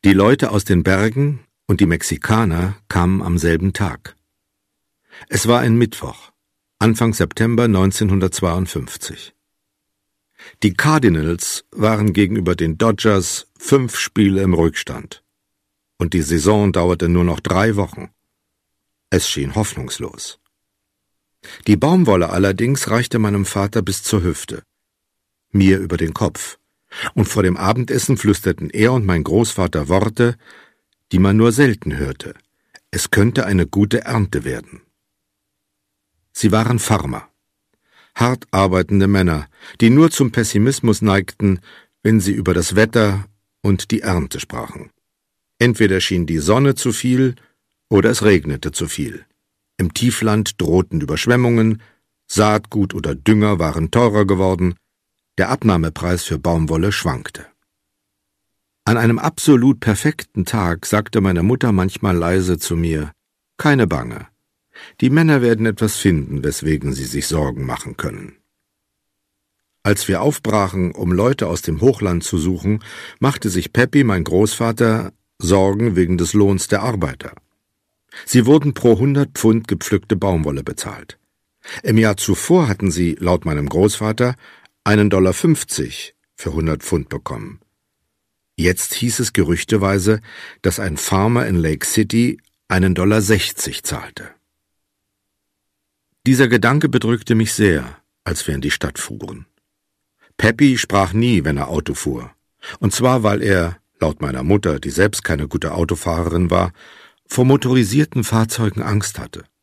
Die Leute aus den Bergen und die Mexikaner kamen am selben Tag. Es war ein Mittwoch, Anfang September 1952. Die Cardinals waren gegenüber den Dodgers 5 Spiele im Rückstand. Und die Saison dauerte nur noch 3 Wochen. Es schien hoffnungslos. Die Baumwolle allerdings reichte meinem Vater bis zur Hüfte, mir über den Kopf, und vor dem Abendessen flüsterten er und mein Großvater Worte, die man nur selten hörte. Es könnte eine gute Ernte werden. Sie waren Farmer, hart arbeitende Männer, die nur zum Pessimismus neigten, wenn sie über das Wetter und die Ernte sprachen. Entweder schien die Sonne zu viel oder es regnete zu viel. Im Tiefland drohten Überschwemmungen, Saatgut oder Dünger waren teurer geworden, der Abnahmepreis für Baumwolle schwankte. An einem absolut perfekten Tag sagte meine Mutter manchmal leise zu mir: »Keine Bange, die Männer werden etwas finden, weswegen sie sich Sorgen machen können.« Als wir aufbrachen, um Leute aus dem Hochland zu suchen, machte sich Peppy, mein Großvater, Sorgen wegen des Lohns der Arbeiter. Sie wurden pro 100 Pfund gepflückte Baumwolle bezahlt. Im Jahr zuvor hatten sie, laut meinem Großvater, $1,50 für 100 Pfund bekommen. Jetzt hieß es gerüchteweise, dass ein Farmer in Lake City $1,60 zahlte. Dieser Gedanke bedrückte mich sehr, als wir in die Stadt fuhren. Peppy sprach nie, wenn er Auto fuhr. Und zwar, weil er, laut meiner Mutter, die selbst keine gute Autofahrerin war, vor motorisierten Fahrzeugen Angst hatte.